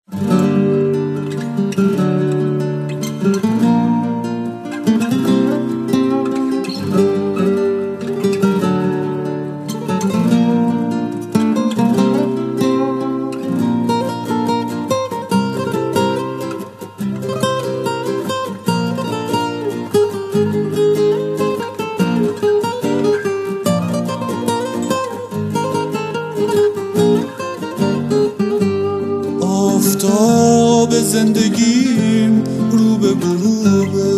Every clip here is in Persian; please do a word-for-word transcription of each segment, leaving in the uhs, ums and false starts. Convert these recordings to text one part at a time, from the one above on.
آفتاب زندگیم رو به غروبه،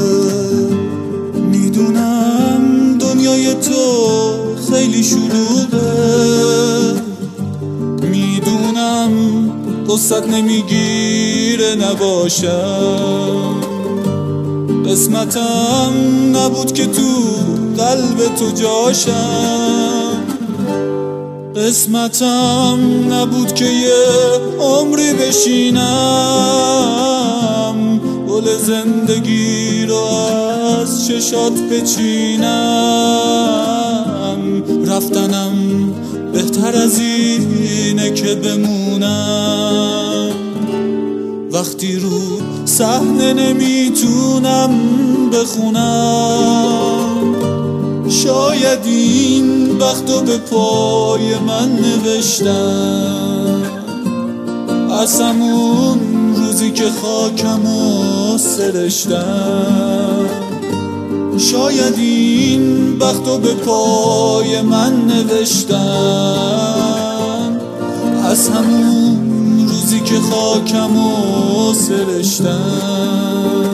میدونم دنیای تو خیلی شلوغه، میدونم قصت نمیگیره نباشم، قسمتم نبود که تو قلب تو جاشم، قسمتم نبود که یه عمری بشینم، گل زندگی رو از چشات بچینم، رفتنم بهتر از اینه که بمونم، وقتی رو صحنه نمیتونم بخونم، شاید این بختو به پای من نوشتم، از همون روزی که خاکمو سرشتم، شاید این بختو به پای من نوشتم، از همون روزی که خاکمو سرشتم.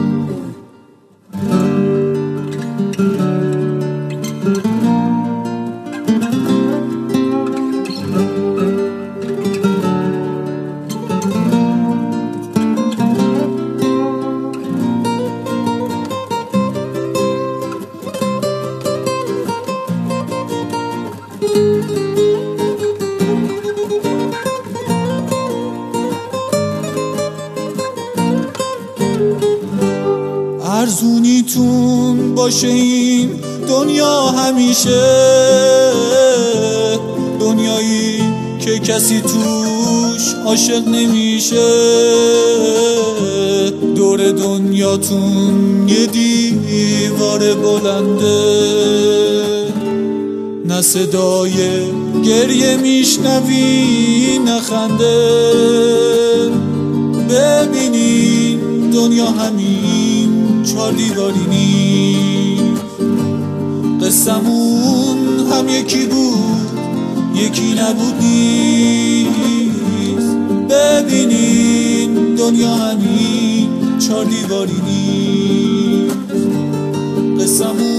ارزونیتون باشه این دنیا همیشه، دنیایی که کسی توش عاشق نمیشه، دور دنیاتون یه دیوار بلنده، نه صدای گریه میشنوی نه خنده، ببینین دنیا همین چار دیواری نیست، قصمون هم یکی بود یکی نبود نیست، ببینین دنیا همین چار دیواری نیست، قصمون